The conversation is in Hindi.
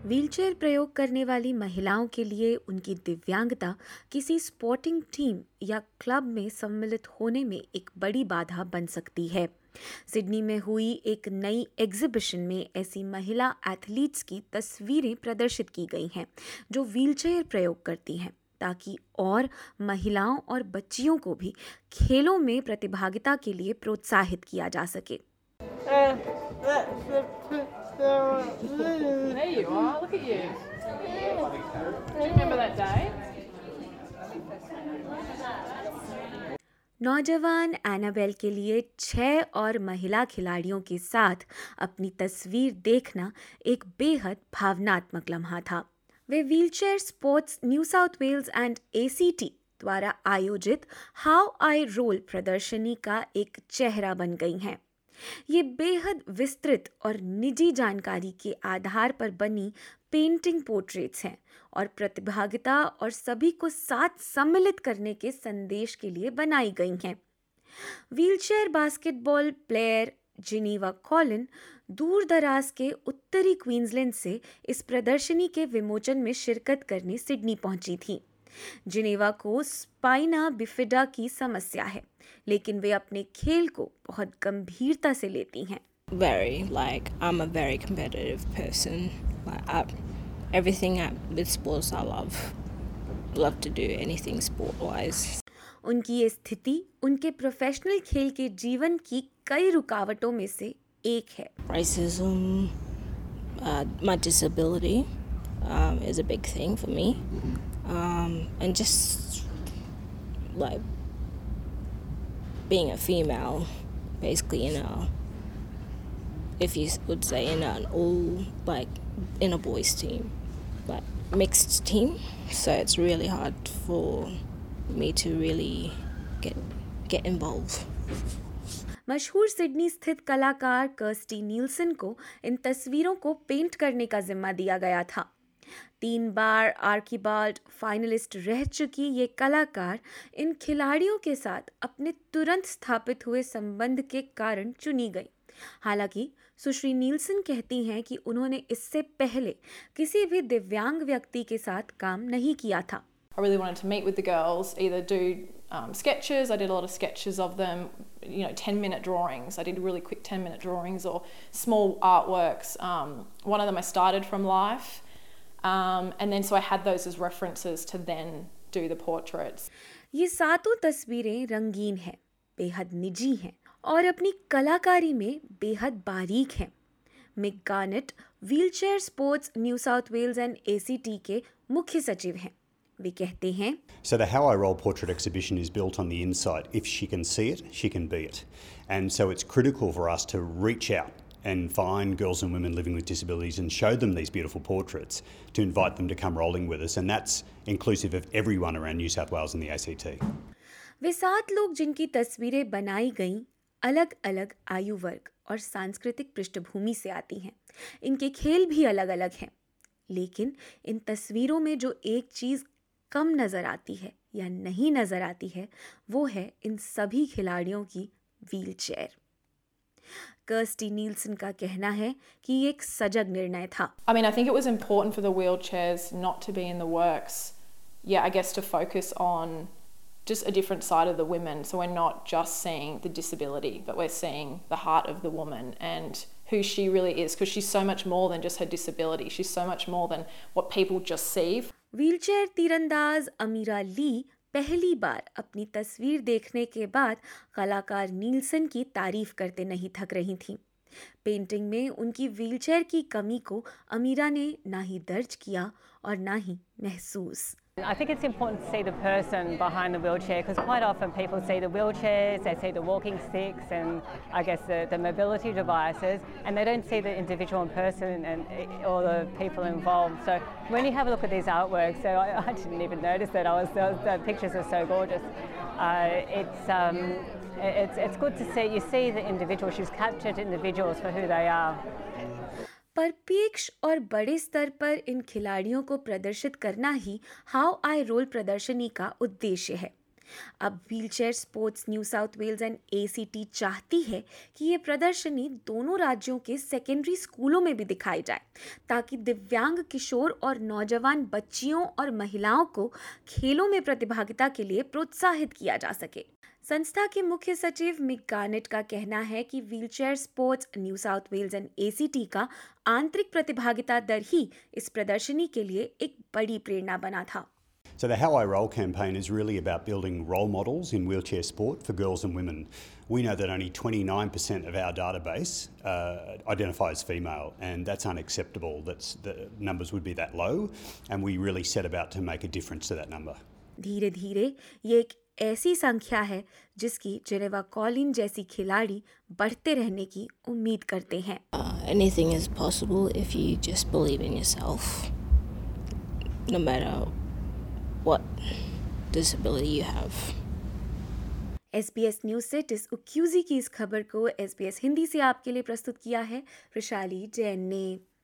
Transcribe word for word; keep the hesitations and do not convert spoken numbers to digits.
व्हीलचेयर प्रयोग करने वाली महिलाओं के लिए उनकी दिव्यांगता किसी स्पोर्टिंग टीम या क्लब में सम्मिलित होने में एक बड़ी बाधा बन सकती है। सिडनी में हुई एक नई एग्जीबिशन में ऐसी महिला एथलीट्स की तस्वीरें प्रदर्शित की गई हैं जो व्हीलचेयर प्रयोग करती हैं, ताकि और महिलाओं और बच्चियों को भी खेलों में प्रतिभागिता के लिए प्रोत्साहित किया जा सके। There you are, look at you. Do you remember that day? नौजवान एनाबेल के लिए छह और महिला खिलाड़ियों के साथ अपनी तस्वीर देखना एक बेहद भावनात्मक लम्हा था। वे wheelchair sports New South Wales and ACT द्वारा आयोजित हाउ आई रोल प्रदर्शनी का एक चेहरा बन गई हैं। ये बेहद विस्तृत और निजी जानकारी के आधार पर बनी पेंटिंग पोर्ट्रेट्स हैं और प्रतिभागिता और सभी को साथ सम्मिलित करने के संदेश के लिए बनाई गई हैं। Wheelchair basketball player Geneva Colin दूर दराज के उत्तरी क्वींसलैंड से इस प्रदर्शनी के विमोचन में शिरकत करने सिडनी पहुंची थी। जिनेवा को स्पाइना बिफिडा की समस्या है, लेकिन वे अपने खेल को बहुत गंभीरता से लेती हैं। Very, like I'm a very competitive person. Like I, everything I, with sports I love. Love to do anything sport-wise. उनकी ये स्थिति उनके प्रोफेशनल खेल के जीवन की कई रुकावटों में से एक है। Racism, uh, my disability um, is a big thing for me. Um, and just like being a female, basically, you know, if you would say in an all like in a boys team, like mixed team, so it's really hard for me to really get get involved. मशहूर सिडनी स्थित कलाकार कर्स्टी नील्सन को इन तस्वीरों को पेंट करने का जिम्मा दिया गया था। तीन बार आर्कीबाल्ड फाइनलिस्ट रह चुकी ये कलाकार इन खिलाड़ियों के साथ अपने तुरंत स्थापित हुए संबंध के कारण चुनी गई। हालांकि सुश्री नील्सन कहती हैं कि उन्होंने इससे पहले किसी भी दिव्यांग व्यक्ति के साथ काम नहीं किया था। I really wanted to meet with the girls, either do um, sketches. I did a lot of sketches of them, you know, ten minute drawings. I did really quick ten minute drawings or small artworks. Um, one of them I started from life. Um, and then so I had those as references to then do the portraits. ये सातों तस्वीरें रंगीन हैं, बेहद निजी हैं और अपनी कलाकारी में बेहद बारीक हैं। Mick Garnett wheelchair sports New South Wales and ACT के मुख्य सचिव हैं। वे कहते हैं, So the How I Roll portrait exhibition is built on the inside. If she can see it, she can be it. And so it's critical for us to reach out and find girls and women living with disabilities and show them these beautiful portraits, to invite them to come rolling with us, and that's inclusive of everyone around New South Wales and the A C T. वे सात लोग जिनकी तस्वीरें बनाई गईं अलग अलग आयु वर्ग और सांस्कृतिक पृष्ठभूमि से आती हैं। इनके खेल भी अलग अलग हैं, लेकिन इन तस्वीरों में जो एक चीज़ कम नज़र आती है या नहीं नज़र आती है, वो है इन सभी खिलाड़ियों की व्हीलचेयर। कर्स्टी नील्सन का कहना है कि ये एक सजग निर्णय था। I mean, I think it was important for the wheelchairs not to be in the works. Yeah, I guess to focus on just a different side of the women. So we're not just seeing the disability, but we're seeing the heart of the woman and who she really is, because she's so much more than just her disability. She's so much more than what people just see. Wheelchair तीरंदाज अमीरा ली पहली बार अपनी तस्वीर देखने के बाद कलाकार नील्सन की तारीफ करते नहीं थक रही थीं। पेंटिंग में उनकी व्हीलचेयर की कमी को अमीरा ने ना ही दर्ज किया और ना ही महसूस। I think it's important to see the person behind the wheelchair, because quite often people see the wheelchairs, they see the walking sticks and I guess the, the mobility devices, and they don't see the individual person and or the people involved. So when you have a look at these artworks, so I, I didn't even notice that I was the, the pictures are so gorgeous. Uh, it's um, it's it's good to see. You see the individual. She's captured individuals for who they are. परिप्रेक्ष्य और बड़े स्तर पर इन खिलाड़ियों को प्रदर्शित करना ही हाउ आई रोल प्रदर्शनी का उद्देश्य है। अब wheelchair sports New South Wales and ACT चाहती है कि ये प्रदर्शनी दोनों राज्यों के सेकेंडरी स्कूलों में भी दिखाई जाए, ताकि दिव्यांग किशोर और नौजवान बच्चियों और महिलाओं को खेलों में प्रतिभागिता के लिए प्रोत्साहित किया जा सके। संस्था के मुख्य सचिव मिक गार्नेट का कहना है कि wheelchair sports New South Wales and ACT का आंतरिक प्रतिभागिता दर ही इस प्रदर्शनी के लिए एक बड़ी प्रेरणा बना था। So the How I Roll campaign is really about building role models in wheelchair sport for girls and women. We know that only twenty-nine percent of our database uh, identify as female, and that's unacceptable. That's, the numbers would be that low, and we really set about to make a difference to that number. धीरे धीरे ये एक ऐसी संख्या है जिसकी जेनेवा कॉलिन जैसी खिलाड़ी बढ़ते रहने की उम्मीद करते हैं। Uh, anything is possible if you just believe in yourself, no matter what disability you have. S B S news से टिस उक्यूजी की इस खबर को एस बी एस हिंदी से आपके लिए प्रस्तुत किया है वैशाली जैन ने।